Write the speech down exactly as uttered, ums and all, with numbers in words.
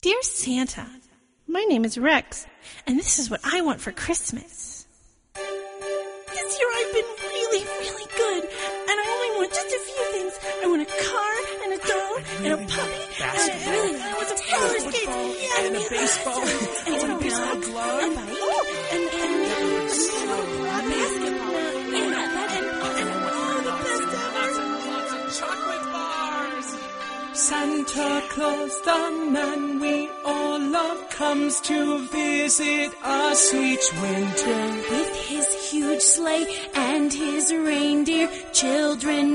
Dear Santa, my name is Rex, and this is what I want for Christmas. This year I've been really, really good, and I only want just a few things. I want a car, and a doll, and a puppy, and a, really, I want some roller skates, yeah, and a baseball, and, and a baseball glove, and, oh, and, and, and a basketball, and, and, and, and, oh, the best ever. Lots of chocolate bars. Santa Claus, the man we all love, comes to visit us each winter. With his huge sleigh and his reindeer, children